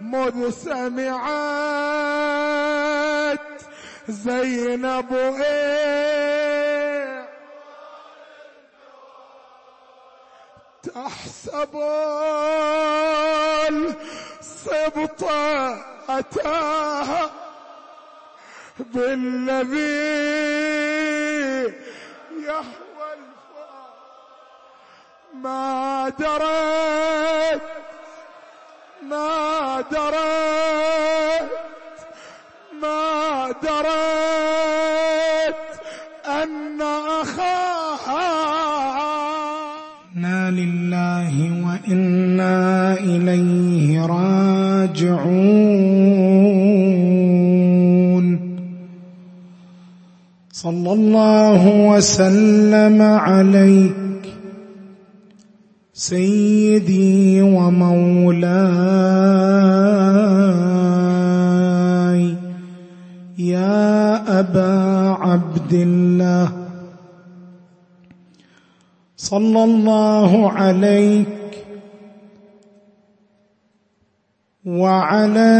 مذ سمعت زينب تحسب الصبط أتاها بالذي يهوى الفؤاد ما درت أن أخاها. إنا لله وإنا إليه راجعون. صلى الله وسلم عليك سيدي ومولاي يا أبا عبد الله. صلى الله عليك وعلى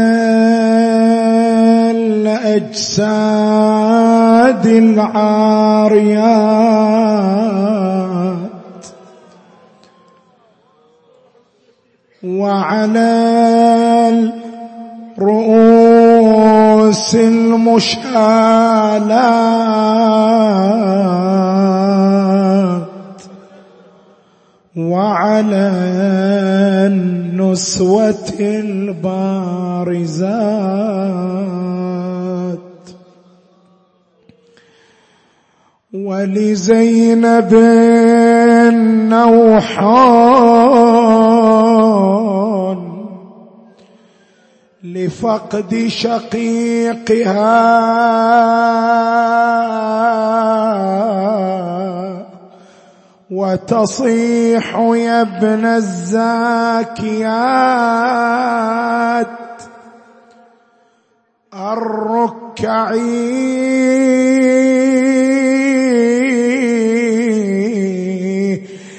الأجساد العاريات وعلى الرؤوس المشالات وعلى النسوة البارزات ولزينب النوحان لفقد شقيقها وتصيح يا ابن الزاكيات الركعي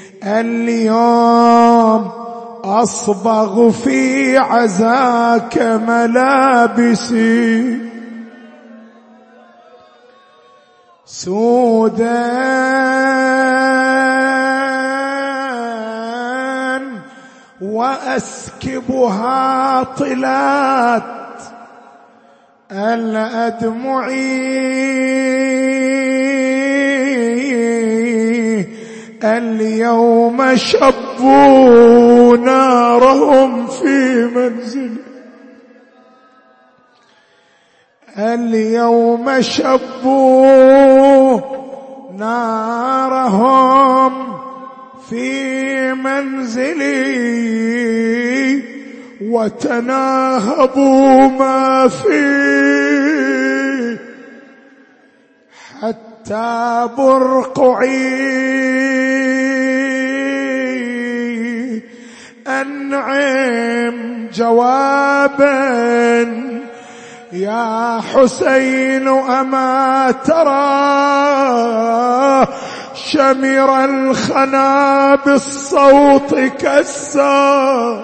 اليوم أصبغ في عزاك ملابسي سودان وأسكبها طلات الأدمع اليوم شبوا نارهم في منزلي اليوم شبوا نارهم في منزلي وتناهبوا ما فيه حتى برقعي أنعم جوابا يا حسين أما ترى شمر الخنا بالصوت كسا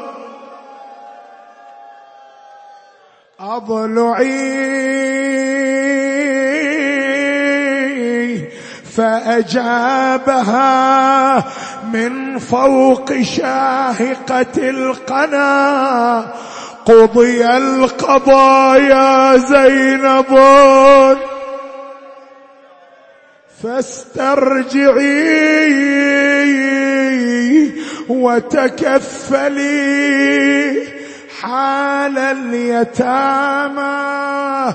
أضلعي فأجابها من فوق شاهقة القنا قضي القضاء يا زينب فاسترجعي وتكفلي حال اليتامى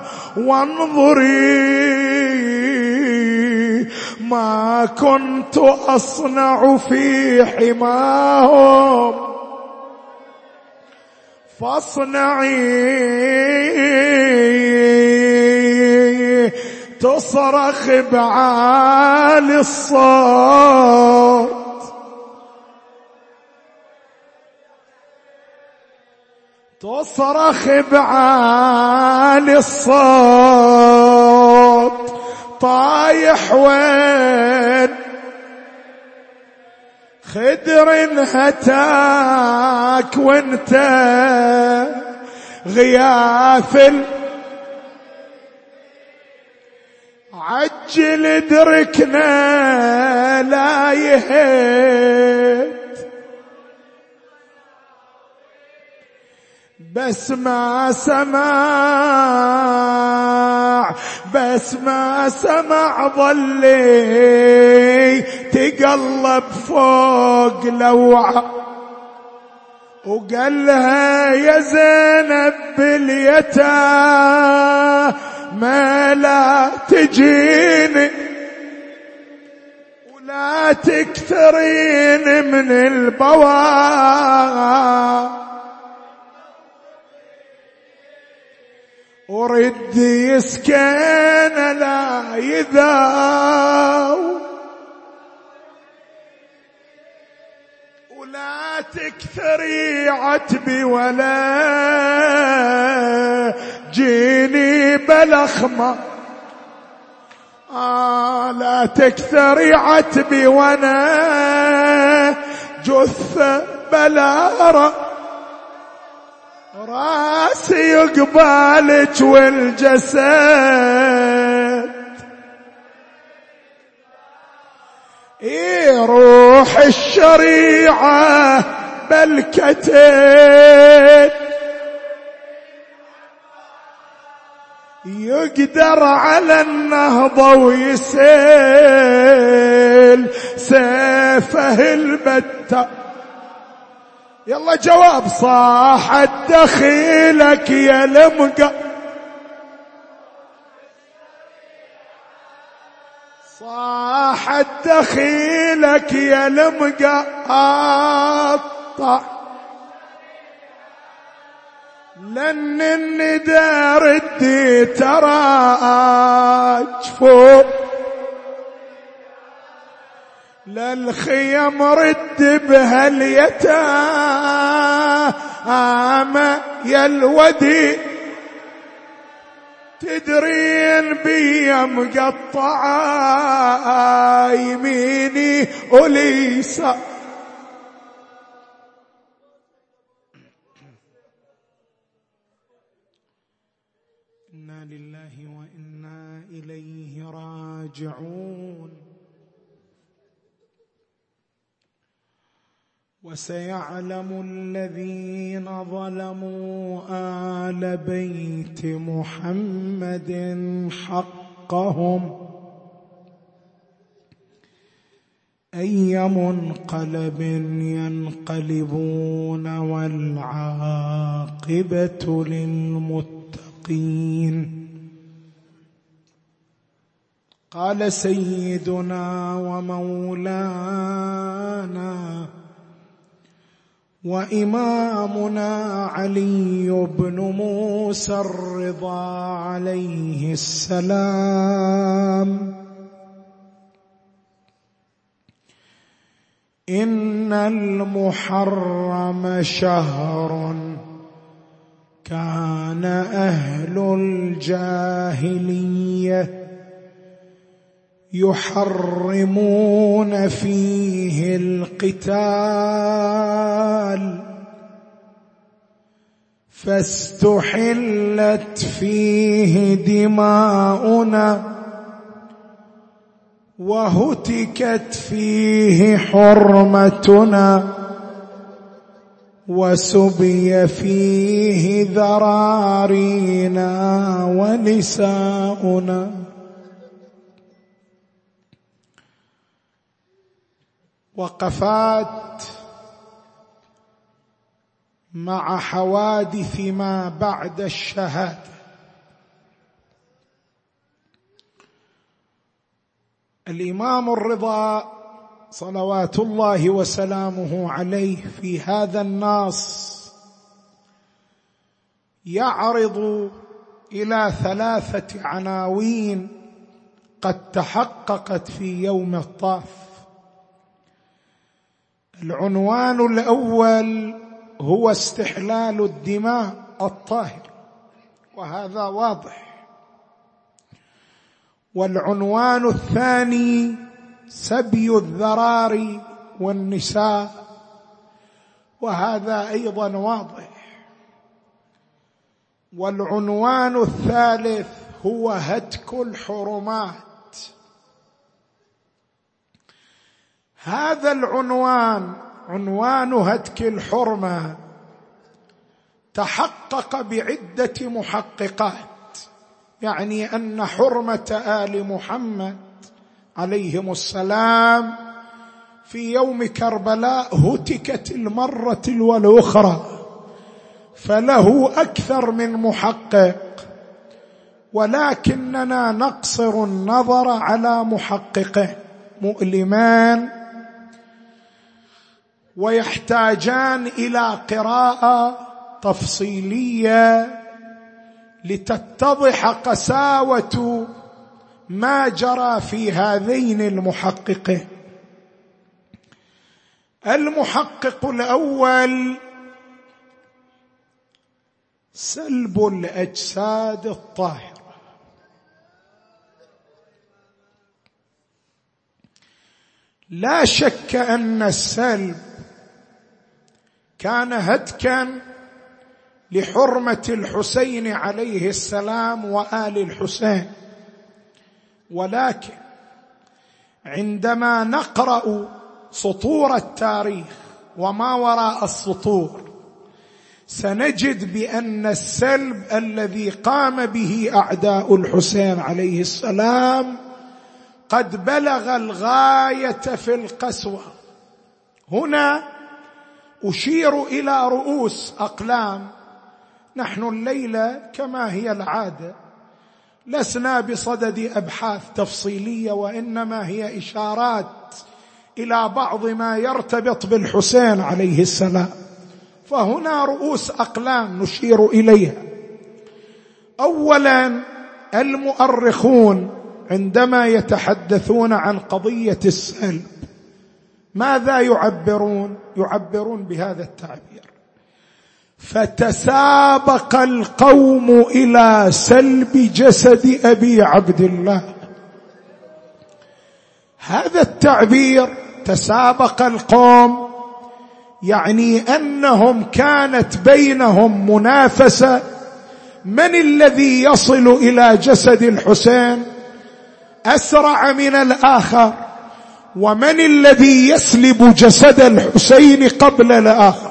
وانظري ما كنت أصنع في حماهم فاصنعي. تصرخ بعالي الصوت تصرخ بعالي الصوت طايح وين خدر هتاك وانت غياث عجل ادركنا لا يهد بس ما سمع ظلي تقلب فوق لوعة وقالها يا زينب باليتامى لا تجيني ولا تكثرين من البواء ورد يسكن لا يذاو ولا تكثري عتبي ولا جيني بلخمة لا تكثري عتبي وانا جثة بلا راسي يقبالك والجسد روح الشريعة بالكتب يقدر على النهضة ويسيل سيفه البتة يلا جواب صاحت دخيلك يا لمقا صاحت دخيلك يا لمقا قطع لن الندى ردي تراج فوق للخيم رد بها اليتامى يا الودي تدرين بي مقطعة يميني وليسا إنا لله وإنا إليه راجعون وسيعلم الذين ظلموا آل بيت محمد حقهم أي منقلب ينقلبون والعاقبة للمتقين. قال سيدنا ومولانا وإمامنا علي بن موسى الرضا عليه السلام: إن المحرم شهر كان أهل الجاهلية يحرمون فيه القتال، فاستحلت فيه دماؤنا وهتكت فيه حرمتنا وسبي فيه ذرارينا ونساؤنا. وقفات مع حوادث ما بعد الشهادة. الإمام الرضا صلوات الله وسلامه عليه في هذا النص يعرض إلى 3 عناوين قد تحققت في يوم الطاف. العنوان الأول هو استحلال الدماء الطاهرة، وهذا واضح. والعنوان الثاني سبي الذراري والنساء، وهذا أيضا واضح. والعنوان الثالث هو هتك الحرمات. هذا العنوان، عنوان هتك الحرمة، تحقق بعدة محققات، يعني أن حرمة آل محمد عليهم السلام في يوم كربلاء هتكت المرة والأخرى، فله أكثر من محقق، ولكننا نقصر النظر على محققين مؤلمان ويحتاجان إلى قراءة تفصيلية لتتضح قساوة ما جرى في هذين المحققين. المحقق الأول سلب الأجساد الطاهرة. لا شك أن السلب كان هتكا لحرمة الحسين عليه السلام وآل الحسين، ولكن عندما نقرأ سطور التاريخ وما وراء السطور سنجد بأن السلب الذي قام به أعداء الحسين عليه السلام قد بلغ الغاية في القسوة. هنا أشير إلى رؤوس أقلام. نحن الليلة كما هي العادة لسنا بصدد أبحاث تفصيلية، وإنما هي إشارات إلى بعض ما يرتبط بالحسين عليه السلام، فهنا رؤوس أقلام نشير إليها. أولا، المؤرخون عندما يتحدثون عن قضية السلب ماذا يعبرون؟ يعبرون بهذا التعبير: فتسابق القوم إلى سلب جسد أبي عبد الله. هذا التعبير تسابق القوم يعني أنهم كانت بينهم منافسة، من الذي يصل إلى جسد الحسين أسرع من الآخر، ومن الذي يسلب جسد الحسين قبل الآخر.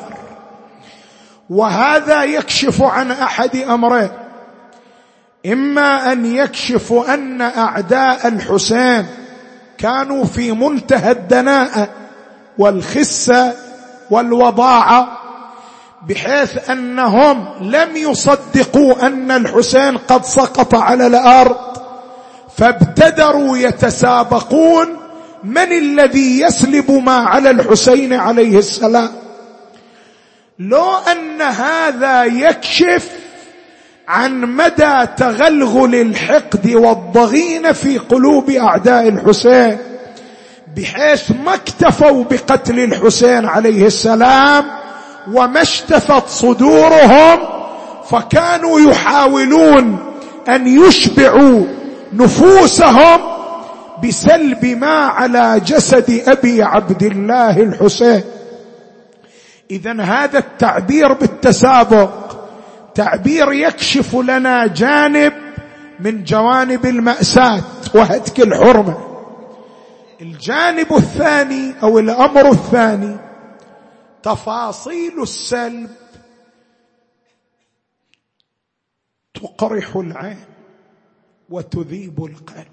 وهذا يكشف عن أحد أمرين: إما أن يكشف أن أعداء الحسين كانوا في منتهى الدناءة والخسة والوضاعة، بحيث أنهم لم يصدقوا أن الحسين قد سقط على الأرض، فابتدروا يتسابقون من الذي يسلب ما على الحسين عليه السلام. لو أن هذا يكشف عن مدى تغلغل الحقد والضغينة في قلوب أعداء الحسين، بحيث ما اكتفوا بقتل الحسين عليه السلام وما اشتفت صدورهم، فكانوا يحاولون أن يشبعوا نفوسهم بسلب ما على جسد أبي عبد الله الحسين. إذن هذا التعبير بالتسابق تعبير يكشف لنا جانب من جوانب المأساة وهتك الحرمة. الجانب الثاني أو الأمر الثاني: تفاصيل السلب تقرح العين وتذيب القلب.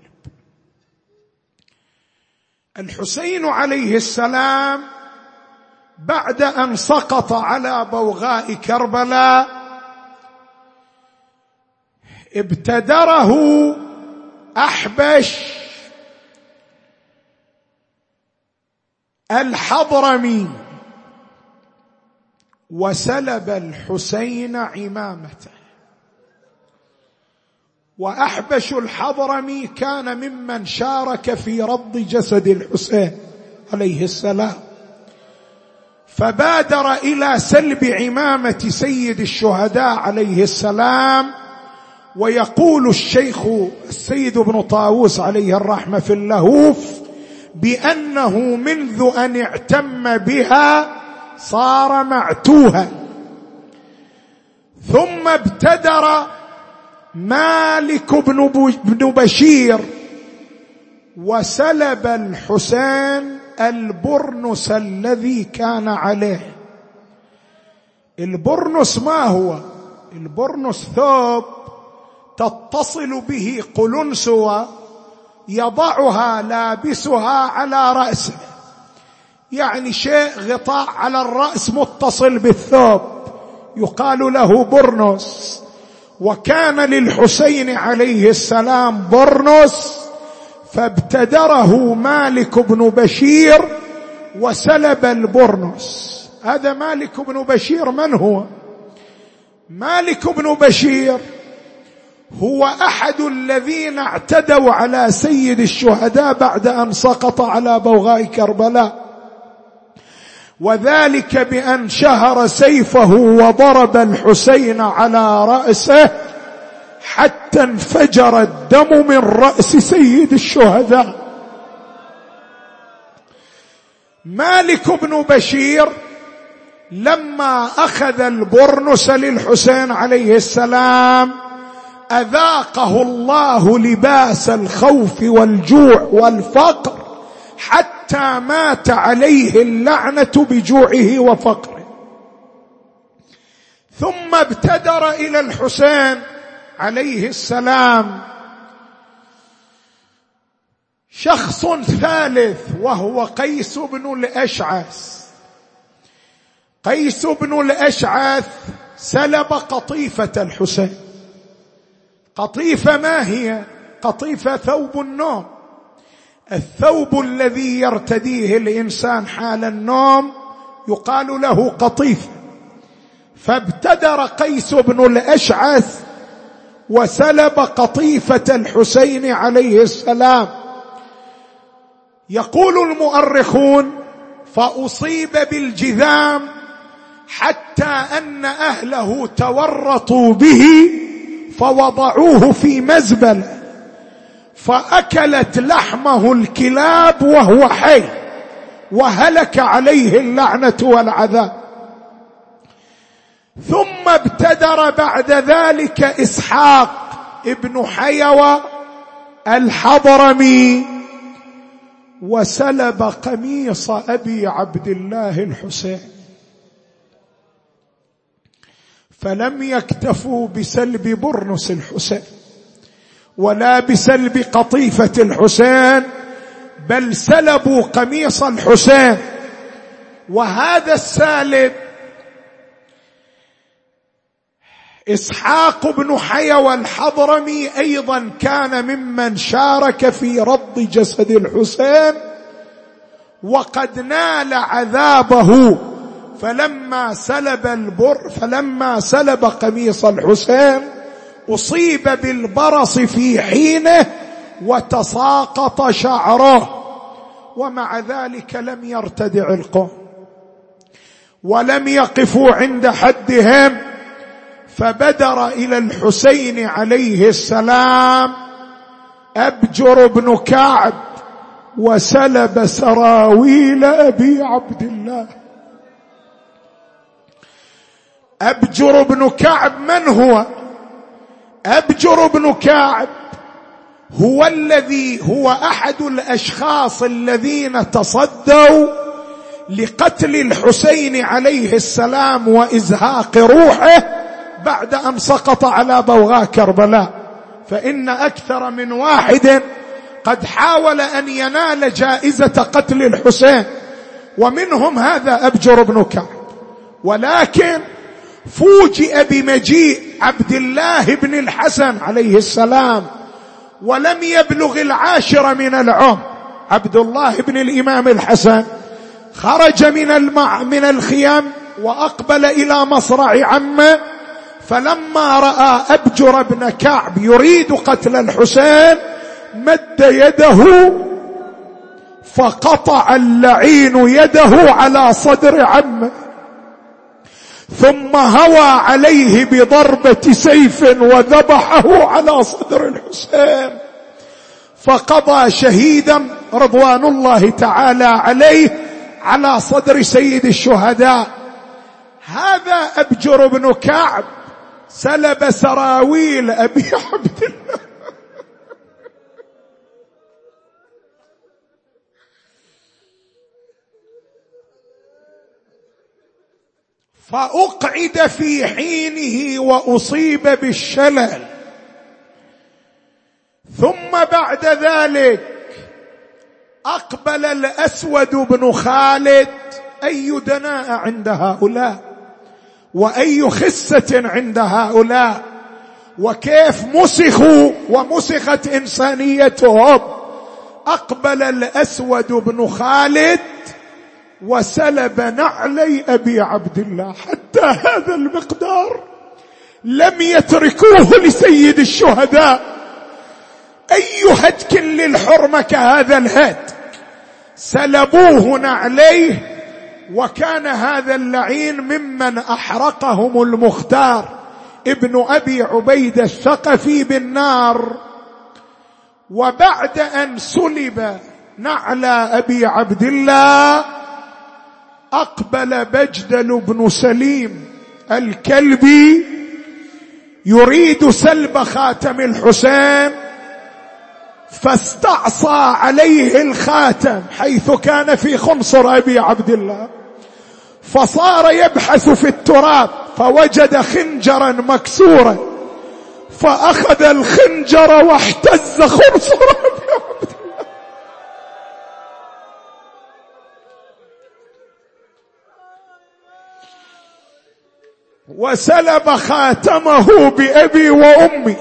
الحسين عليه السلام بعد أن سقط على بوغاء كربلاء ابتدره أحبش الحضرمي وسلب الحسين عمامته. وأحبش الحضرمي كان ممن شارك في رد جسد الحسين عليه السلام، فبادر إلى سلب عمامة سيد الشهداء عليه السلام. ويقول الشيخ السيد ابن طاووس عليه الرحمة في اللهوف بأنه منذ أن اعتم بها صار معتوها. ثم ابتدر مالك بن بشير وسلب الحسين البرنس الذي كان عليه. البرنس ما هو؟ البرنس ثوب تتصل به قلنسوة يضعها لابسها على رأسه، يعني شيء غطاء على الرأس متصل بالثوب يقال له برنس. وكان للحسين عليه السلام برنس، فابتدره مالك بن بشير وسلب البرنس. هذا مالك بن بشير من هو؟ مالك بن بشير هو أحد الذين اعتدوا على سيد الشهداء بعد أن سقط على بوغاء كربلاء، وذلك بأن شهر سيفه وضرب الحسين على رأسه حتى انفجر الدم من رأس سيد الشهداء. مالك بن بشير لما أخذ البرنس للحسين عليه السلام أذاقه الله لباس الخوف والجوع والفقر حتى مات عليه اللعنة بجوعه وفقره. ثم ابتدر إلى الحسين عليه السلام شخص ثالث وهو قيس بن الأشعث. قيس بن الأشعث سلب قطيفة الحسين. قطيفة ما هي؟ قطيفة ثوب النوم، الثوب الذي يرتديه الإنسان حال النوم يقال له قطيفة. فابتدر قيس بن الأشعث وسلب قطيفة الحسين عليه السلام. يقول المؤرخون فأصيب بالجذام حتى أن أهله تورطوا به فوضعوه في مزبلة فأكلت لحمه الكلاب وهو حي وهلك عليه اللعنة والعذاب. ثم ابتدر بعد ذلك إسحاق ابن حيوى الحضرمي وسلب قميص أبي عبد الله الحسين. فلم يكتفوا بسلب برنس الحسين ولا بسلب قطيفة الحسين، بل سلبوا قميص الحسين. وهذا السالب إسحاق بن حيوى الحضرمي أيضا كان ممن شارك في رد جسد الحسين وقد نال عذابه. فلما سلب قميص الحسين أصيب بالبرص في حينه وتساقط شعره، ومع ذلك لم يرتدع القوم ولم يقفوا عند حدهم، فبدر إلى الحسين عليه السلام أبجر بن كعب وسلب سراويل أبي عبد الله. أبجر بن كعب من هو؟ أبجر بن كعب هو أحد الأشخاص الذين تصدوا لقتل الحسين عليه السلام وإزهاق روحه بعد أن سقط على بوغاء كربلاء. فإن أكثر من واحد قد حاول أن ينال جائزة قتل الحسين، ومنهم هذا أبجر بن كعب. ولكن فوجئ بمجيء عبد الله بن الحسن عليه السلام ولم يبلغ 10 من العمر. عبد الله بن الإمام الحسن خرج من الخيام وأقبل إلى مصرع عمه، فلما رأى أبجر بن كعب يريد قتل الحسين مد يده فقطع اللعين يده على صدر عمه، ثم هوى عليه بضربة سيف وذبحه على صدر الحسين، فقضى شهيدا رضوان الله تعالى عليه على صدر سيد الشهداء. هذا أبجر بن كعب سلب سراويل أبي عبد الله. فأقعد في حينه وأصيب بالشلل. ثم بعد ذلك أقبل الأسود بن خالد. أي دناءة عند هؤلاء، وأي خسة عند هؤلاء، وكيف مسخوا ومسخت إنسانيتهم. أقبل الأسود بن خالد وسلب نعلي أبي عبد الله. حتى هذا المقدار لم يتركوه لسيد الشهداء. أي هتك للحرمة كهذا الهتك، سلبوه نعليه. وكان هذا اللعين ممن أحرقهم المختار ابن أبي عبيد الثقفي بالنار. وبعد أن سلب نعل أبي عبد الله أقبل بجدل بن سليم الكلبي يريد سلب خاتم الحسين، فاستعصى عليه الخاتم حيث كان في خنصر أبي عبد الله، فصار يبحث في التراب فوجد خنجرا مكسورا، فأخذ الخنجر واحتز خنصر أبي عبد الله. وسلب خاتمه بأبي وأمي.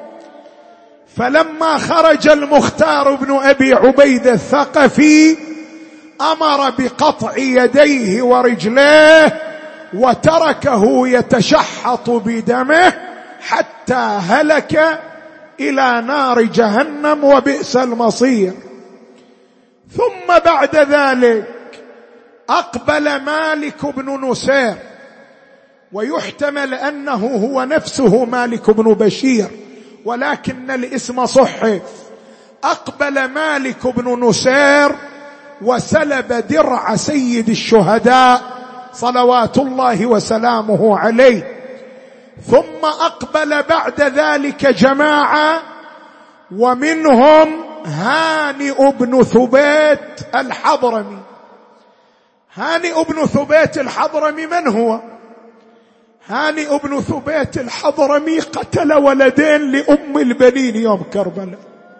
فلما خرج المختار بن أبي عبيد الثقفي أمر بقطع يديه ورجليه وتركه يتشحط بدمه حتى هلك إلى نار جهنم وبئس المصير. ثم بعد ذلك أقبل مالك بن نسير، ويحتمل أنه هو نفسه مالك بن بشير ولكن الاسم صحف. أقبل مالك بن نسير وسلب درع سيد الشهداء صلوات الله وسلامه عليه. ثم أقبل بعد ذلك جماعة، ومنهم هانئ بن ثبيت الحضرمي. هانئ بن ثبيت الحضرمي من هو؟ هانئ بن ثبيت الحضرمي قتل ولدين لأم البنين يوم كربلاء،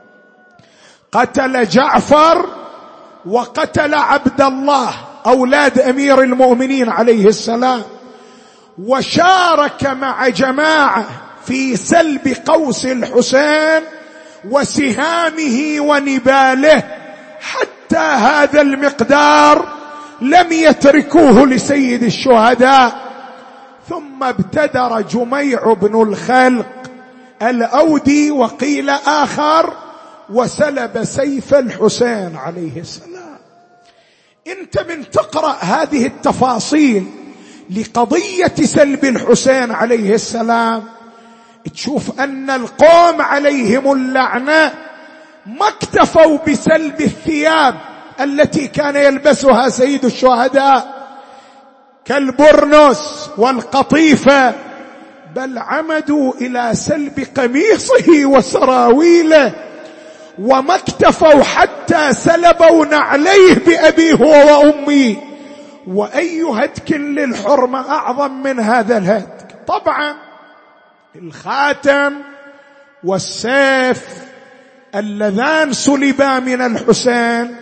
قتل جعفر وقتل عبد الله أولاد أمير المؤمنين عليه السلام، وشارك مع جماعة في سلب قوس الحسين وسهامه ونباله. حتى هذا المقدار لم يتركوه لسيد الشهداء. ثم ابتدر جميع بن الخلق الأودي وقيل آخر وسلب سيف الحسين عليه السلام. انت من تقرأ هذه التفاصيل لقضية سلب الحسين عليه السلام تشوف أن القوم عليهم اللعنة ما اكتفوا بسلب الثياب التي كان يلبسها سيد الشهداء كالبرنس والقطيفة، بل عمدوا إلى سلب قميصه وسراويله. وما اكتفوا حتى سلبوا نعليه بأبيه وأمي. وأي هتك للحرمة أعظم من هذا الهتك؟ طبعا الخاتم والسيف اللذان سلبا من الحسين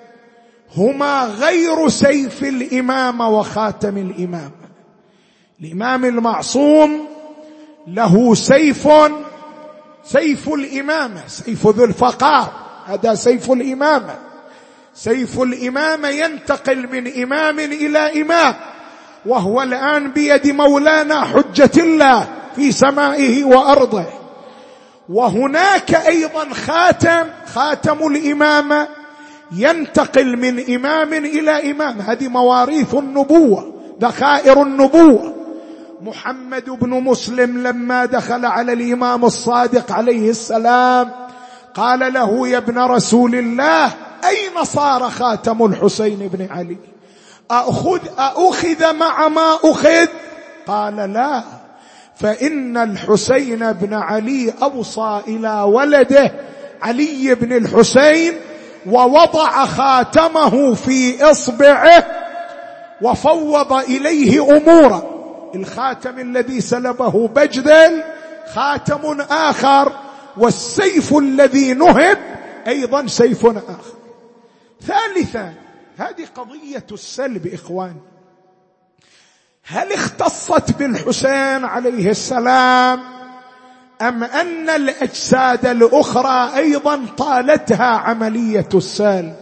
هما غير سيف الإمامة وخاتم الإمامة. الإمام المعصوم له سيف الإمامة، سيف ذو الفقار، هذا سيف الإمامة. سيف الإمامة ينتقل من إمام إلى إمام، وهو الآن بيد مولانا حجة الله في سمائه وأرضه. وهناك أيضا خاتم الإمامة ينتقل من إمام إلى إمام، هذه مواريث النبوة، ذخائر النبوة. محمد بن مسلم لما دخل على الإمام الصادق عليه السلام قال له: يا ابن رسول الله، أين صار خاتم الحسين بن علي؟ أأخذ مع ما أخذ؟ قال: لا، فإن الحسين بن علي أوصى إلى ولده علي بن الحسين ووضع خاتمه في إصبعه وفوض إليه أموره. الخاتم الذي سلبه بجدل خاتم آخر، والسيف الذي نهب أيضا سيف آخر. ثالثا، هذه قضية السلب إخوان، هل اختصت بالحسين عليه السلام أم أن الأجساد الأخرى أيضا طالتها عملية السلب؟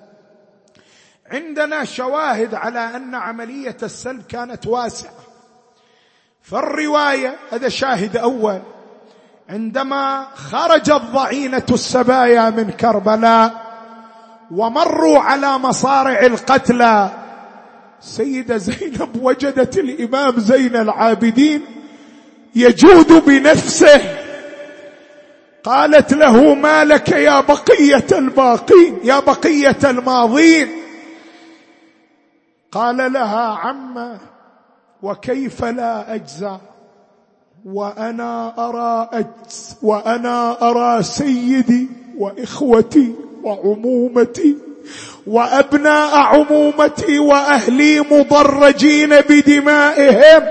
عندنا شواهد على أن عملية السلب كانت واسعة. فالرواية، هذا شاهد أول، عندما خرجت ضعينة السبايا من كربلاء ومروا على مصارع القتلى، سيدة زينب وجدت الإمام زين العابدين يجود بنفسه، قالت له: ما لك يا بقية الباقين، يا بقية الماضين؟ قال لها: عمه، وكيف لا أجزع وأنا أرى سيدي وإخوتي وعمومتي وأبناء عمومتي وأهلي مضرجين بدمائهم،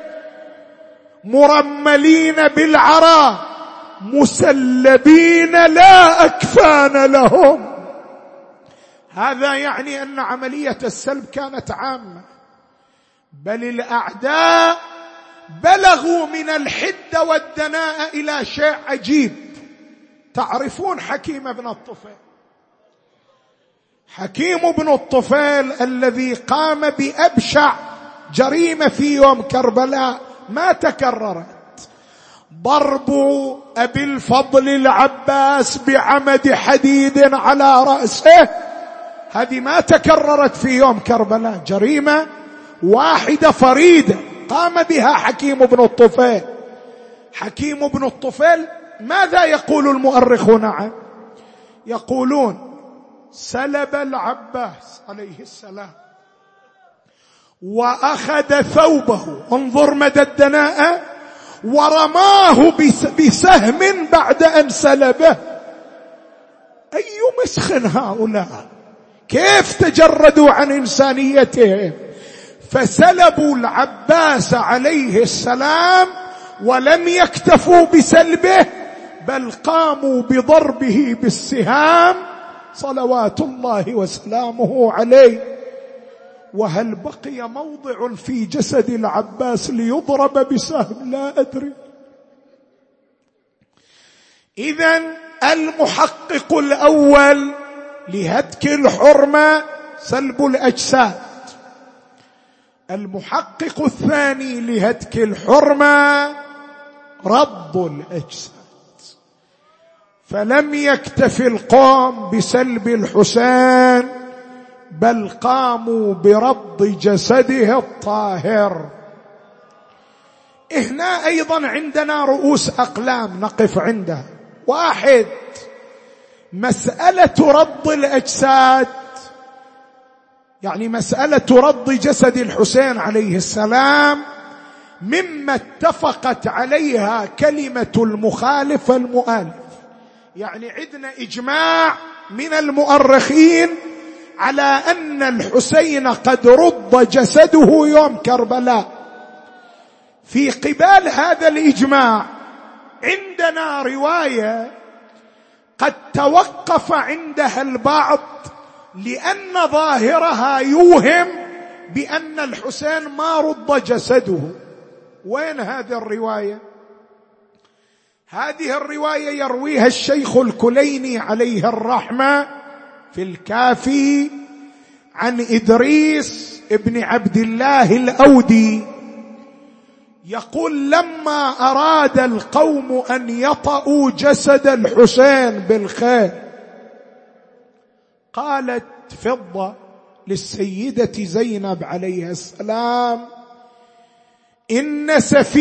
مرملين بالعرى، مسلبين لا أكفان لهم. هذا يعني أن عملية السلب كانت عامة، بل الأعداء بلغوا من الحدة والدناءة إلى شيء عجيب. تعرفون حكيم بن الطفيل؟ حكيم بن الطفيل الذي قام بأبشع جريمة في يوم كربلاء ما تكررت، ضرب أبي الفضل العباس بعمد حديد على رأسه، هذه ما تكررت في يوم كربلاء، جريمة واحدة فريدة قام بها حكيم بن الطفيل. حكيم بن الطفيل ماذا يقول المؤرخون عنه؟ يقولون: سلب العباس عليه السلام وأخذ ثوبه، انظر مدى الدناءة، ورماه بسهم بعد أن سلبه. أي مسخ هؤلاء، كيف تجردوا عن إنسانيتهم؟ فسلبوا العباس عليه السلام ولم يكتفوا بسلبه، بل قاموا بضربه بالسهام صلوات الله وسلامه عليه. وهل بقي موضع في جسد العباس ليضرب بسهم؟ لا أدري. إذن المحقق الأول لهتك الحرمة سلب الأجساد، المحقق الثاني لهتك الحرمة رد الأجساد. فلم يكتف القوم بسلب الحسين، بل قاموا برد جسده الطاهر. هنا أيضا عندنا رؤوس أقلام نقف عندها. واحد، مسألة رد الأجساد، يعني مسألة رد جسد الحسين عليه السلام، مما اتفقت عليها كلمة المخالف والمؤلف. يعني عندنا إجماع من المؤرخين على أن الحسين قد رد جسده يوم كربلاء. في قبال هذا الإجماع عندنا رواية قد توقف عندها البعض لأن ظاهرها يوهم بأن الحسين ما رد جسده. وين هذه الرواية؟ هذه الرواية يرويها الشيخ الكليني عليه الرحمة في الكافي عن إدريس ابن عبد الله الأودي، يقول: لما أراد القوم أن يطأوا جسد الحسين بالخيل، قالت فضة للسيدة زينب عليه السلام: إن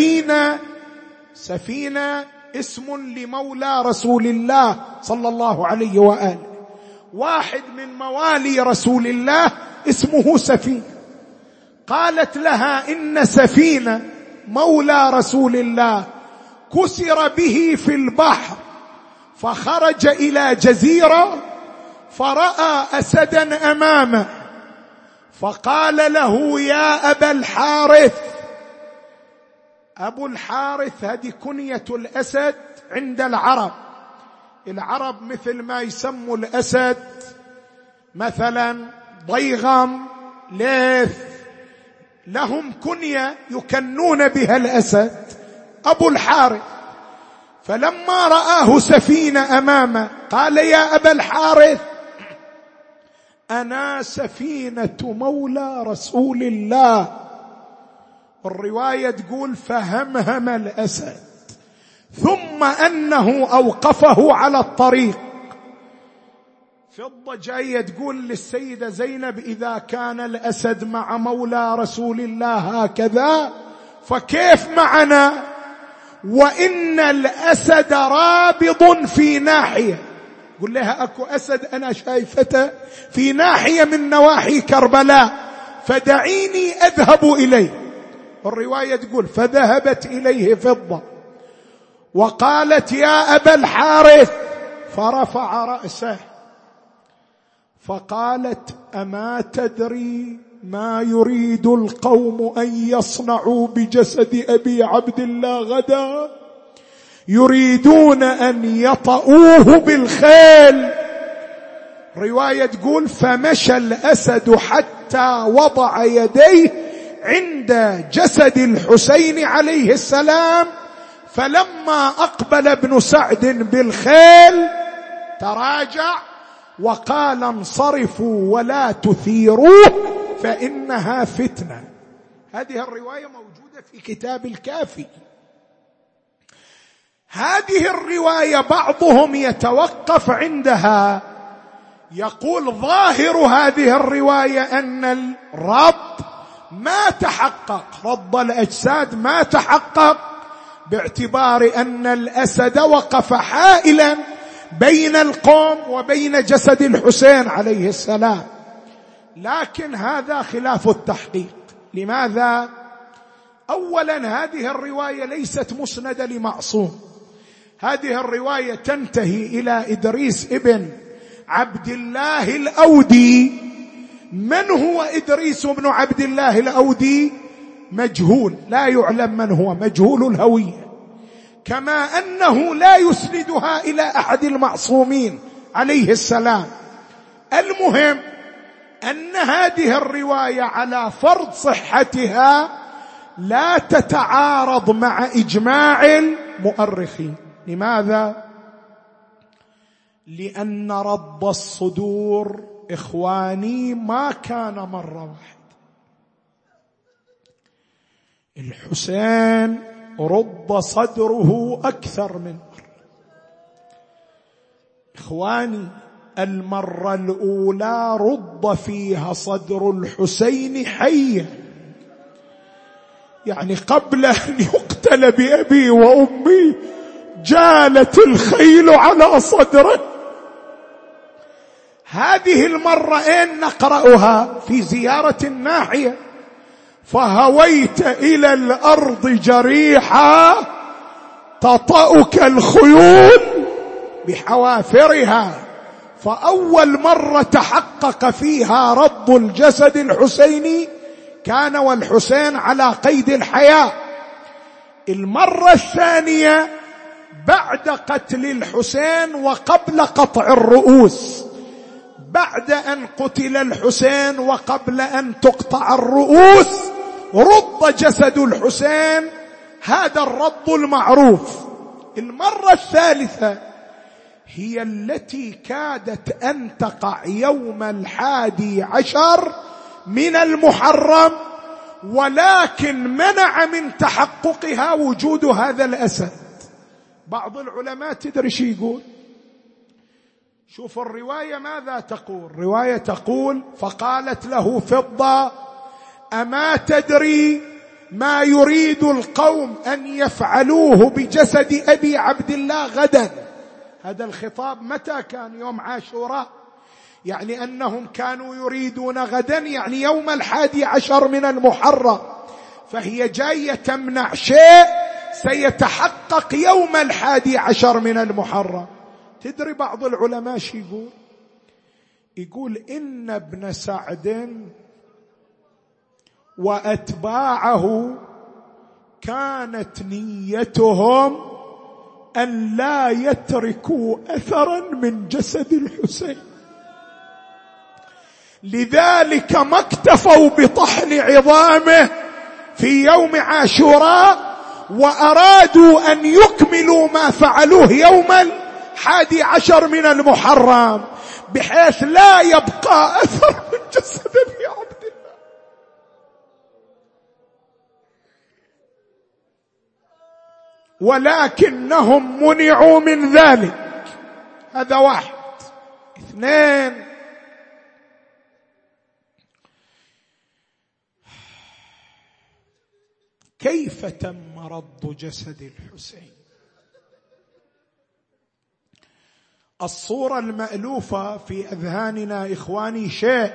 سفينة اسم لمولى رسول الله صلى الله عليه وآله، واحد من موالي رسول الله اسمه سفينة. قالت لها: إن سفينة مولى رسول الله كسر به في البحر، فخرج إلى جزيرة فرأى أسدا أمامه، فقال له يا أبا الحارث. أبو الحارث هذه كنية الأسد عند العرب. العرب مثل ما يسموا الأسد مثلا ضيغم، ليث، لهم كنية يكنون بها الأسد أبو الحارث. فلما رآه سفينة أمامه قال يا أبا الحارث أنا سفينة مولى رسول الله. الرواية تقول فهمهم الأسد، ثم أنه أوقفه على الطريق. فضة جاية تقول للسيدة زينب إذا كان الأسد مع مولى رسول الله هكذا فكيف معنا، وإن الأسد رابض في ناحية. قل لها أكو أسد أنا شايفته في ناحية من نواحي كربلاء، فدعيني أذهب إليه. الرواية تقول فذهبت إليه فضة وقالت يا أبا الحارث، فرفع رأسه فقالت أما تدري ما يريد القوم أن يصنعوا بجسد أبي عبد الله غدا؟ يريدون أن يطؤوه بالخيل. رواية تقول فمشى الأسد حتى وضع يديه عند جسد الحسين عليه السلام، فلما أقبل ابن سعد بالخيل تراجع وقال انصرفوا ولا تثيروه فإنها فتنة. هذه الرواية موجودة في كتاب الكافي. هذه الرواية بعضهم يتوقف عندها، يقول ظاهر هذه الرواية أن الرد ما تحقق، رد الأجساد ما تحقق، باعتبار أن الأسد وقف حائلا بين القوم وبين جسد الحسين عليه السلام. لكن هذا خلاف التحقيق. لماذا؟ أولا هذه الرواية ليست مسندة لمعصوم، هذه الرواية تنتهي إلى إدريس ابن عبد الله الأودي. من هو إدريس بن عبد الله الأودي؟ مجهول، لا يعلم من هو، مجهول الهوية، كما أنه لا يسندها إلى أحد المعصومين عليه السلام. المهم أن هذه الرواية على فرض صحتها لا تتعارض مع إجماع المؤرخين. لماذا؟ لأن رد الصدور إخواني ما كان مرة واحدة. الحسين رد صدره أكثر من مرة. إخواني المرة الأولى رد فيها صدر الحسين حيا، يعني قبل أن يقتل بأبي وأمي جالت الخيل على صدره. هذه المرة أين نقرأها؟ في زيارة الناحية، فهويت إلى الأرض جريحا تطأك الخيول بحوافرها. فأول مرة تحقق فيها رد الجسد الحسيني كان والحسين على قيد الحياة. المرة الثانية بعد قتل الحسين وقبل قطع الرؤوس، بعد أن قتل الحسين وقبل أن تقطع الرؤوس رد جسد الحسين، هذا الرد المعروف. المرة الثالثة هي التي كادت أن تقع يوم 11 من المحرم، ولكن منع من تحققها وجود هذا الأسد. بعض العلماء تدري شو يقول؟ شوف الرواية ماذا تقول. الرواية تقول فقالت له فضة أما تدري ما يريد القوم أن يفعلوه بجسد أبي عبد الله غدا. هذا الخطاب متى كان؟ يوم عاشوراء، يعني أنهم كانوا يريدون غدا، يعني يوم 11 من المحرم. فهي جاية تمنع شيء سيتحقق يوم 11 من المحرم. تدري بعض العلماء شو يقول إن ابن سعد وأتباعه كانت نيتهم أن لا يتركوا أثرا من جسد الحسين، لذلك ما اكتفوا بطحن عظامه في يوم عاشوراء، وأرادوا أن يكملوا ما فعلوه يوم 11 من المحرم، بحيث لا يبقى أثر من جسد أبي عبد الله. ولكنهم منعوا من ذلك. هذا واحد. اثنين، كيف تم رد جسد الحسين؟ الصورة المألوفة في أذهاننا إخواني شيء،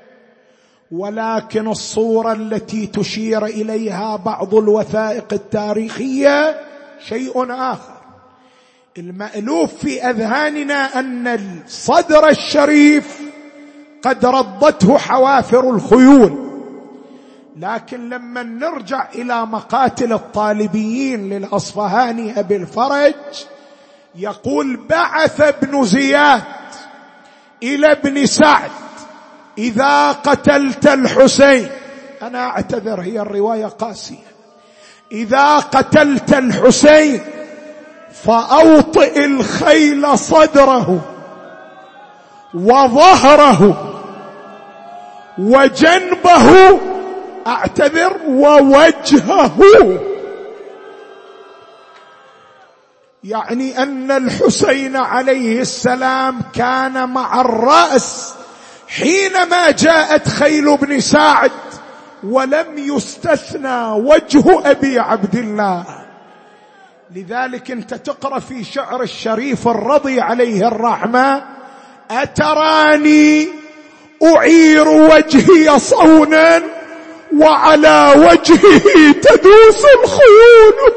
ولكن الصورة التي تشير إليها بعض الوثائق التاريخية شيء آخر. المألوف في أذهاننا أن الصدر الشريف قد ردته حوافر الخيول، لكن لما نرجع إلى مقاتل الطالبيين للأصفهاني أبي الفرج يقول: بعث ابن زياد إلى ابن سعد: إذا قتلت الحسين، أنا أعتذر هي الرواية قاسية، إذا قتلت الحسين فأوطئ الخيل صدره وظهره وجنبه، أعتذر، ووجهه. يعني أن الحسين عليه السلام كان مع الرأس حينما جاءت خيل ابن سعد، ولم يستثنى وجه أبي عبد الله. لذلك أنت تقرأ في شعر الشريف الرضي عليه الرحمة: أتراني أعير وجهي صونا وعلى وجهه تدوس الخيول.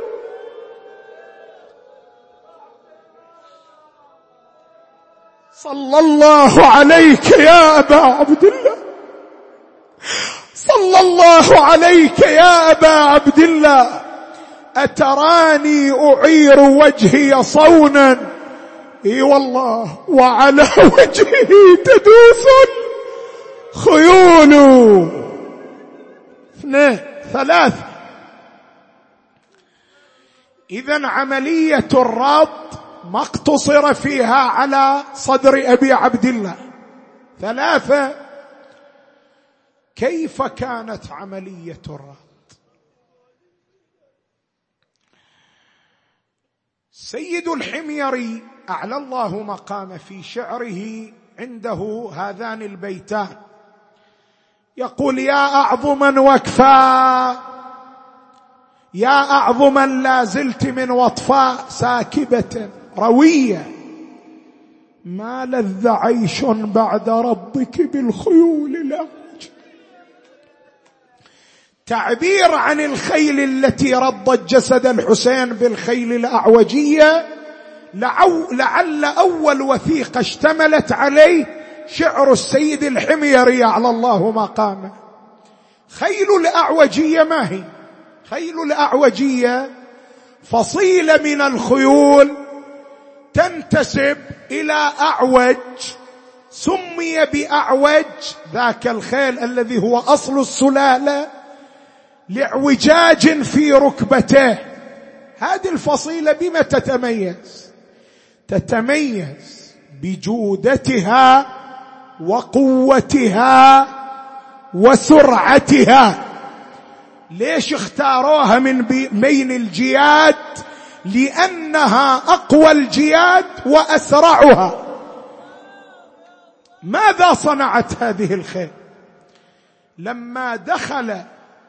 صلى الله عليك يا أبا عبد الله، صلى الله عليك يا أبا عبد الله. أتراني أعير وجهي صونا، اي والله، وعلى وجهه تدوس الخيول. اثنين، ثلاثة. إذن عملية الربط ما اقتصر فيها على صدر أبي عبد الله. ثلاثة، كيف كانت عملية الربط؟ سيد الحميري أعلى الله مقام في شعره عنده هذان البيتان، يقول: يا أعظما وكفا، يا أعظما لا زلت من وطفاء ساكبة روية، ما لذ عيش بعد ربك بالخيول الأعوج. تعبير عن الخيل التي ردت جسد الحسين بالخيل الأعوجية، لعل أول وثيقة اشتملت عليه شعر السيد الحميري على الله مقامه. خيل الأعوجية ما هي؟ خيل الأعوجية فصيلة من الخيول تنتسب إلى أعوج، سمي بأعوج ذاك الخيل الذي هو أصل السلالة لاعوجاج في ركبته. هذه الفصيلة بما تتميز؟ تتميز بجودتها وقوتها وسرعتها. ليش اختاروها من بين الجياد؟ لأنها أقوى الجياد وأسرعها. ماذا صنعت هذه الخيل؟ لما دخل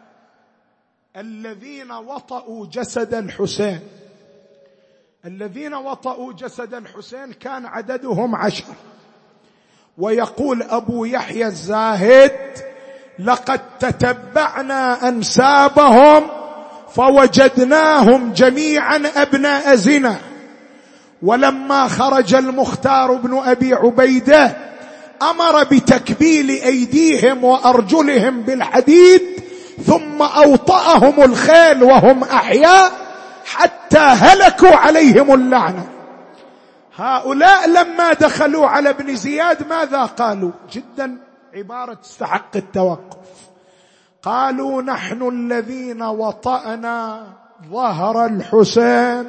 الذين وطئوا جسد الحسين، الذين وطئوا جسد الحسين كان عددهم 10، ويقول أبو يحيى الزاهد: لقد تتبعنا أنسابهم فوجدناهم جميعا أبناء زنا. ولما خرج المختار بن أبي عبيدة أمر بتكبيل أيديهم وأرجلهم بالحديد، ثم أوطأهم الخيل وهم أحياء حتى هلكوا عليهم اللعنة. هؤلاء لما دخلوا على ابن زياد ماذا قالوا؟ جدا عبارة تستحق التوقف. قالوا: نحن الذين وطأنا ظهر الحسين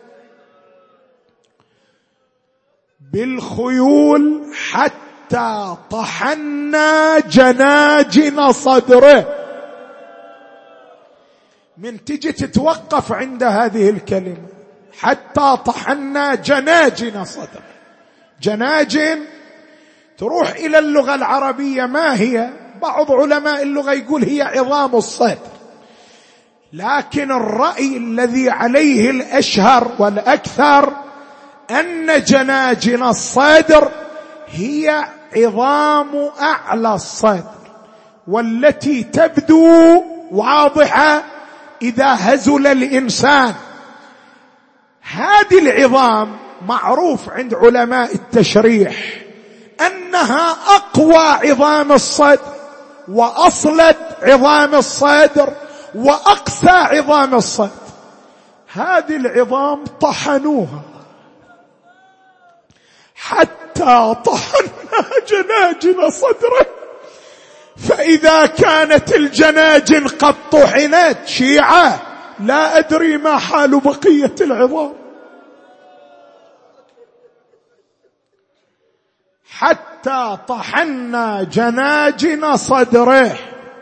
بالخيول حتى طحنا جناجن صدره. من تجي تتوقف عند هذه الكلمة، حتى طحنا جناجن صدره. جناجن تروح إلى اللغة العربية ما هي؟ بعض علماء اللغة يقول هي عظام الصدر، لكن الرأي الذي عليه الأشهر والأكثر أن جناجن الصدر هي عظام أعلى الصدر، والتي تبدو واضحة إذا هزل الإنسان. هذه العظام معروف عند علماء التشريح أنها أقوى عظام الصدر وأصلد عظام الصدر وأقسى عظام الصدر. هذه العظام طحنوها حتى طحنا جناجن صدره، فإذا كانت الجناجن قد طحنت شيعة لا أدري ما حال بقية العظام. حتى طحنا جناجن صدره.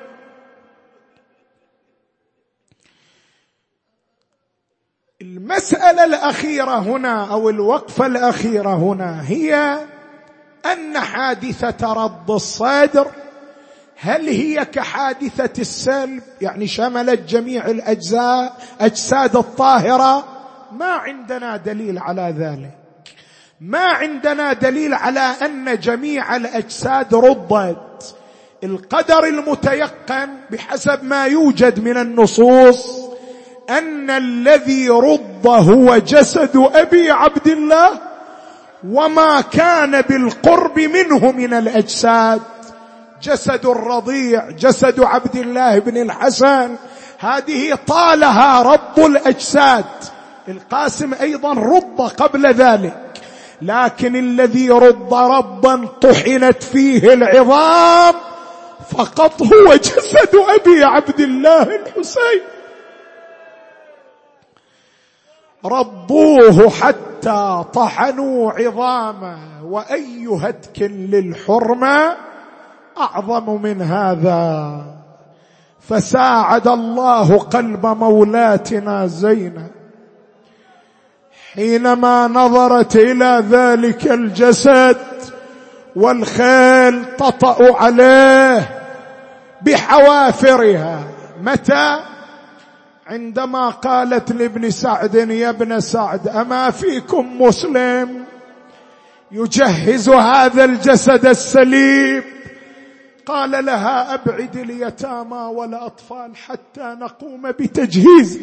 المسألة الأخيرة هنا أو الوقفة الأخيرة هنا هي أن حادثة رد الصدر هل هي كحادثة السلب، يعني شملت جميع الأجزاء أجساد الطاهرة؟ ما عندنا دليل على ذلك. ما عندنا دليل على أن جميع الأجساد ردت. القدر المتيقن بحسب ما يوجد من النصوص أن الذي رد هو جسد أبي عبد الله وما كان بالقرب منه من الأجساد، جسد الرضيع، جسد عبد الله بن الحسن، هذه طالها رب الأجساد. القاسم أيضا رد قبل ذلك، لكن الذي رد ربا طحنت فيه العظام فقط هو جسد أبي عبد الله الحسين. رضوه حتى طحنوا عظامه، وأي هتك للحرمة أعظم من هذا. فساعد الله قلب مولاتنا زينب حينما نظرت إلى ذلك الجسد والخيل تطأ عليه بحوافرها. متى؟ عندما قالت لابن سعد: يا ابن سعد، أما فيكم مسلم يجهز هذا الجسد السليم؟ قال لها: أبعد اليتامى والأطفال حتى نقوم بتجهيزه.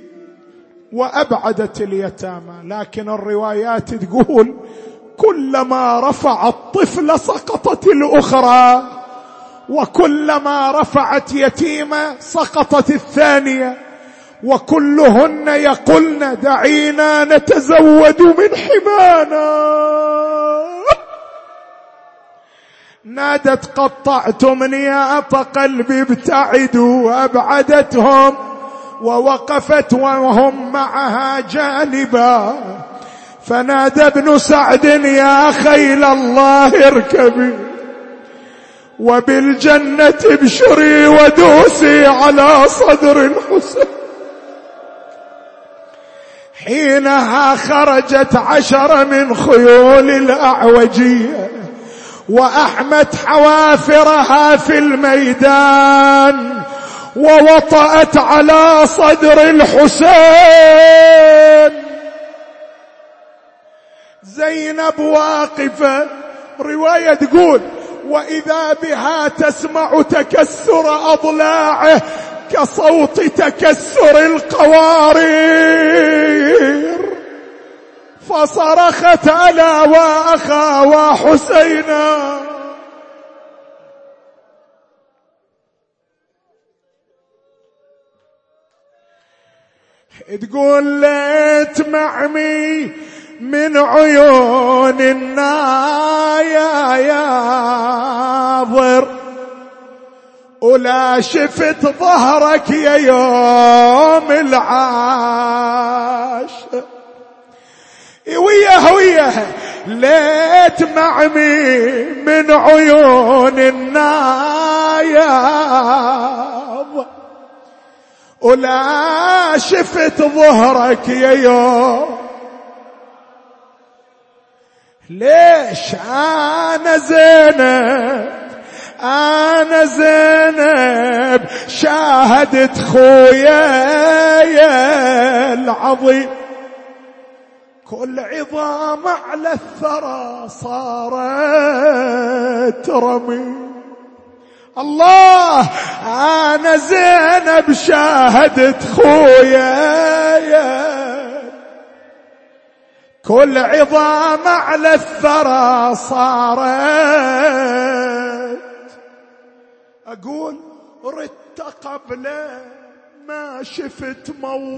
وأبعدت اليتامى، لكن الروايات تقول كلما رفع الطفل سقطت الأخرى، وكلما رفعت يتيمة سقطت الثانية، وكلهن يقولن: دعينا نتزود من حمانا. نادت: قطعتم نياط قلبي ابتعدوا. أبعدتهم ووقفت وهم معها جانبا. فنادى ابن سعد: يا خيل الله اركبي وبالجنة ابشري ودوسي على صدر الحسين. حينها خرجت 10 من خيول الأعوجية وأحمت حوافرها في الميدان ووطأت على صدر الحسين. زينب واقفة، رواية تقول وإذا بها تسمع تكسر أضلاعه كصوت تكسر القوارير، فصرخت ألا وأخا وحسينا. تقول ليت معمي من عيون الناظر ولا شفت ظهرك يا يوم العاشر. وياه ليت معمي من عيون الناظر ولا شفت ظهرك يا يوم. ليش أنا زينب شاهدت خويا العظيم كل عظام على الثرى صارت رمي. الله أنا زينب شاهدت خويا كل عظام على الثرى صارت. أقول ردت قبل ما شفت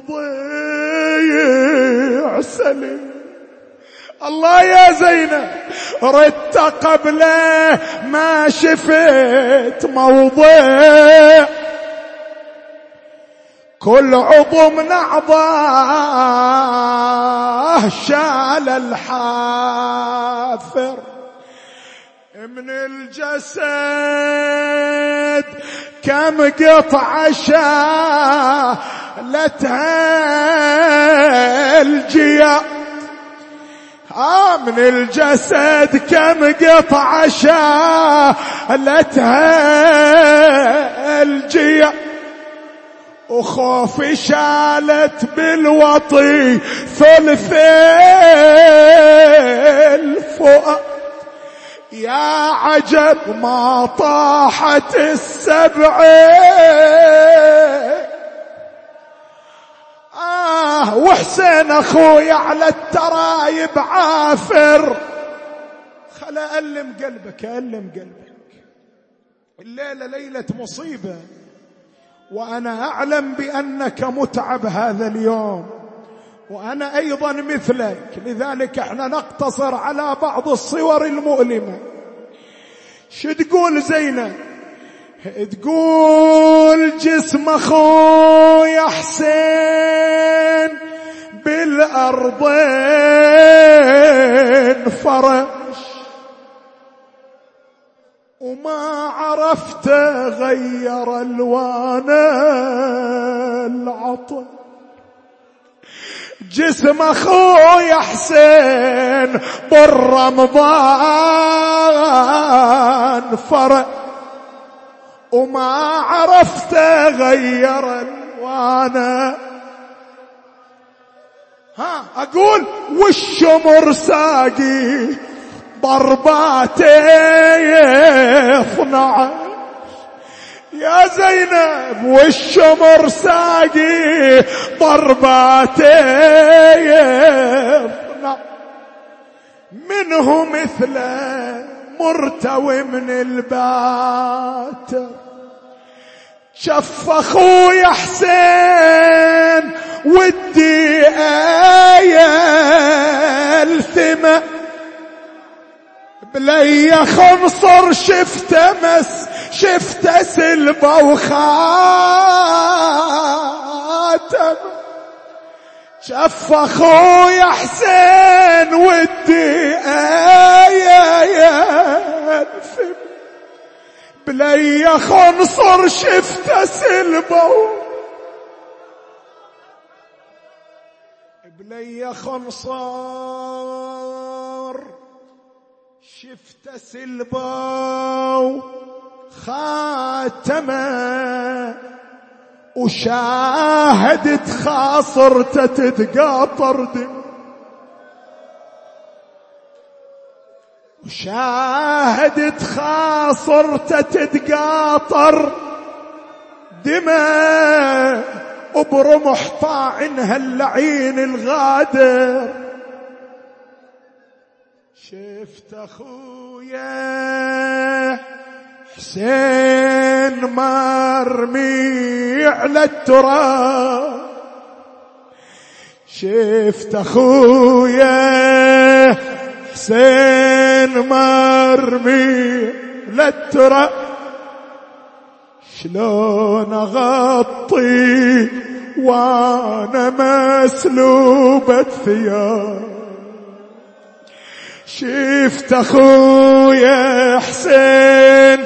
موضع سليم. الله يا زينب ردت قبل ما شفت موضع كل عضو من أعضاه شال الحافر من الجسد كم قطعة شالتها الجيا. من الجسد كم قطعة شالتها الجيا وخوفي شالت بالوطي ثلث الفؤاد. يا عجب ما طاحت السبعين. وحسين أخوي على الترايب عافر. خلا ألم قلبك ألم قلبك. الليلة ليلة مصيبة وأنا أعلم بأنك متعب هذا اليوم وأنا أيضا مثلك، لذلك احنا نقتصر على بعض الصور المؤلمة. شو تقول زينب؟ تقول جسم أخويا حسين بالأرضين فرش وما عرفت غير ألوان العطر. جسم أخويا حسين بالرمضان فرق وما عرفت غير ألوانه. أقول والشمر ساقي ضرباتي 12 يا زينب والشمر ساقي ضرباتي 12 منه مثل مرتوي من الباتر. شف أخويا حسين ودي الثمة بلي خنصر شفت سلبة وخاتم. شف أخويا حسين ودي الثمة بلي خنصر شفت سلبة بلي خنصر شفت سلبة خاتمه وشاهدت خاصرته تتقاطر دم شاهدت خاصرته تتقاطر دماء وبرمح طاعنها اللعين الغادر. شفت اخويا حسين مرمي على التراب، شفت اخويا حسين مرمي على التراب، شلون اغطي وانا مسلوبة ثياب. شفت اخويا حسين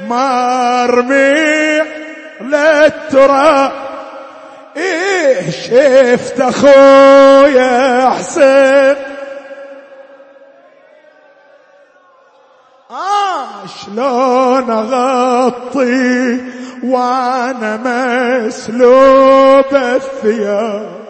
مرمي للتراب، ايه شفت اخويا حسين شلون اغطي وانا مسلوب الثياب.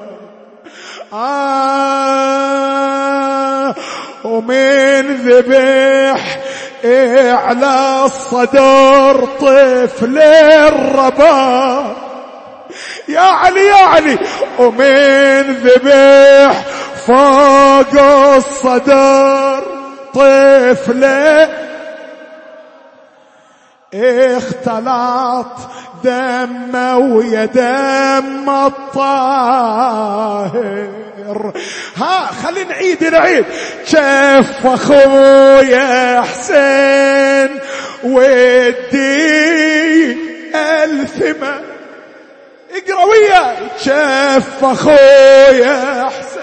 ومن ذبح على الصدر طفل الرباب، يا علي يا علي، ومن ذبح فوق الصدر طفل اختلط دمه ويا دم الطاهر. خلينا نعيد شف اخويا حسين ودي الثمن، اقرا وياي شف اخويا حسين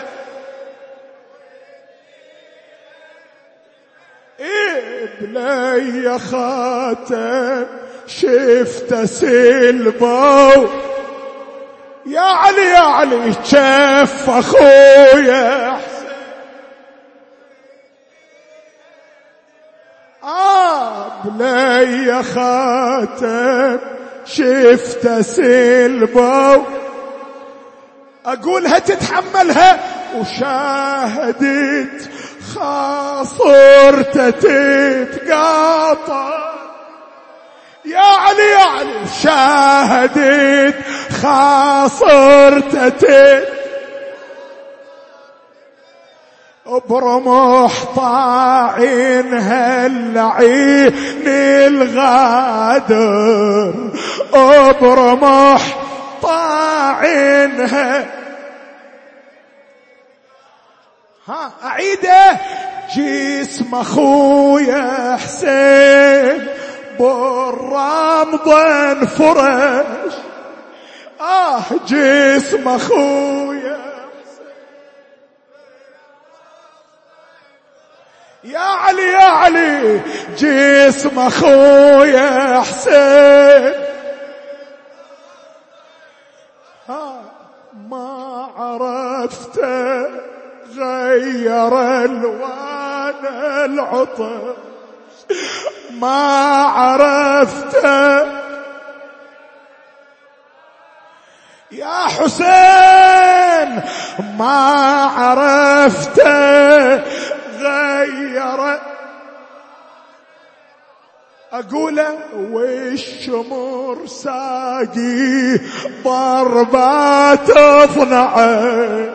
بلي خاتم شفت سلبو، يا علي يا علي شف اخويا حسين بلي خاتم شفت سلبو، اقولها تتحملها وشاهدت خاصرته تتقاطع، يا علي يا علي شاهدت خاصرته برمح طاعنها اللعين الغادر، برمح طاعنها. أعيده جسم أخويا حسين بالرمض انفرش، جسم أخويا حسين، يا علي يا علي جسم أخويا حسين ما عرفته غير الوان العطش، ما عرفته يا حسين، ما عرفته غير أقوله والشمر ساقي ضربات 12،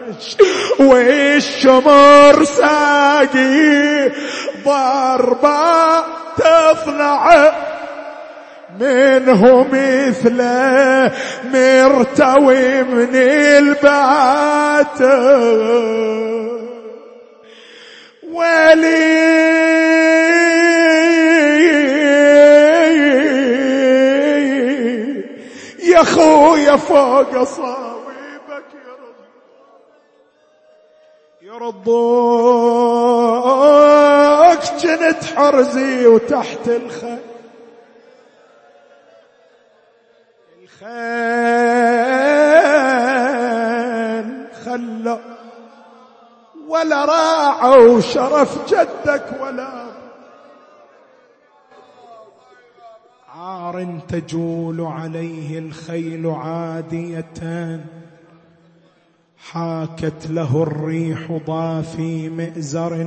والشمر ساقي ضربات 12، منه مثله مرتوي من البات ولي يا خويا فوق صاويبك يرضوك جنت حرزي وتحت الخيل خلوا ولا راعوا شرف جدك ولا عار تجول عليه الخيل عادية حاكت له الريح ضافي مئزر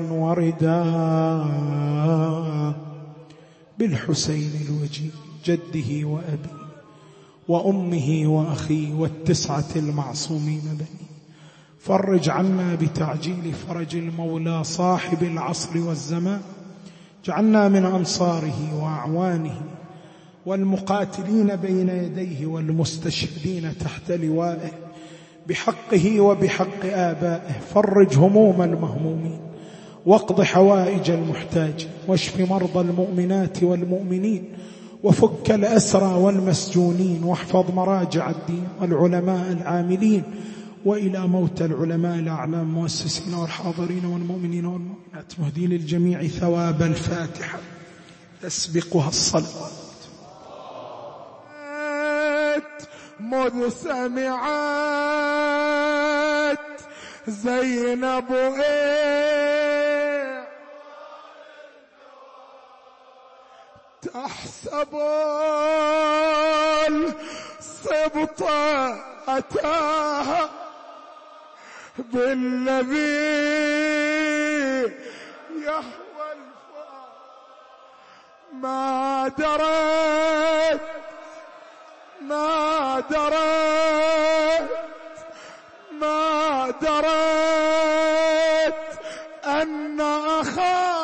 ورداء بالحسين الوجيه جده وأبي وأمه وأخي والتسعة المعصومين بني. فرج عنا بتعجيل فرج المولى صاحب العصر والزمان، جعلنا من أنصاره وأعوانه والمقاتلين بين يديه والمستشهدين تحت لوائه بحقه وبحق آبائه. فرج هموم المهمومين واقض حوائج المحتاج واشف مرضى المؤمنات والمؤمنين وفك الأسرى والمسجونين واحفظ مراجع الدين والعلماء العاملين وإلى موت العلماء الأعلام مؤسسين والحاضرين والمؤمنين والمؤمنات مهدي للجميع ثواب الفاتحة تسبقها الصلوات. مذ سمعت زينب تحسب السبط أتاها بالذي يهوى الفؤاد ما درت أن أخاها